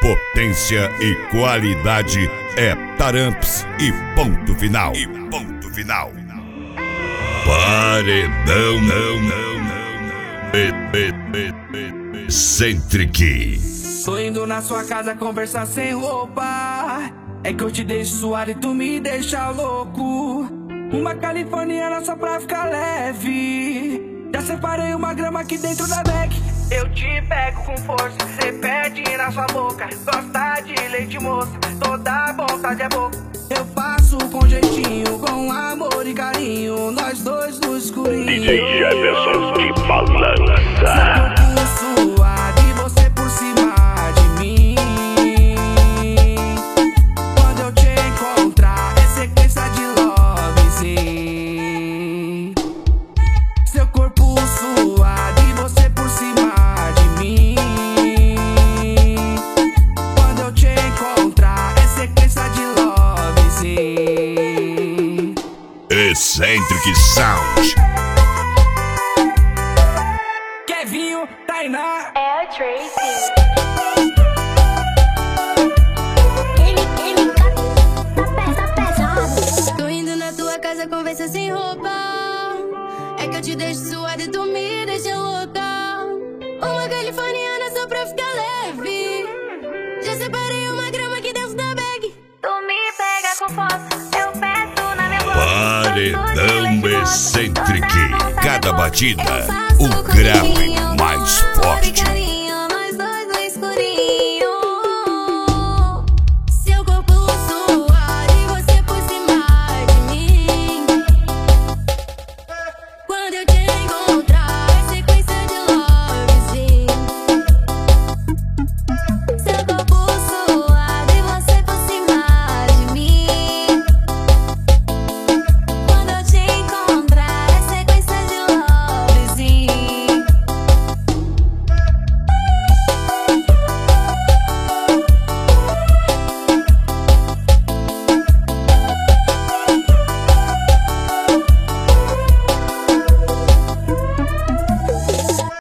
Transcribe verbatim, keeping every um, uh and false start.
Potência e qualidade é Taramps e ponto final. E ponto final. Paredão não, não, não, não. Centric. Tô indo na sua casa conversar sem roupa. É que eu te deixo suado e tu me deixa louco. Uma californiana só pra ficar leve. Já separei uma grama aqui dentro da bag. Eu te pego com força, cê pede na sua boca. Gosta de leite moça, toda vontade é boca. Eu faço com jeitinho, com amor e carinho. Nós dois no escurinho. D J Jefferson de balança. Seu corpo suave, você por cima de mim. Quando eu te encontrar, é sequência de love, sim. Seu corpo suave, você por cima de mim. Quando eu te encontrar, é sequência de love, sim. Eccentric Sound. Kevinho, Tainá, É o Tracy. Tô indo na tua casa conversa sem roupa. É que eu te deixo suada e tu me deixa louca. Uma californiana só pra ficar leve. Já separei uma grama aqui dentro da bag. Tu me pega com força, eu peço na minha boca. Paredão Eccentric. Cada batida, o grave mais forte.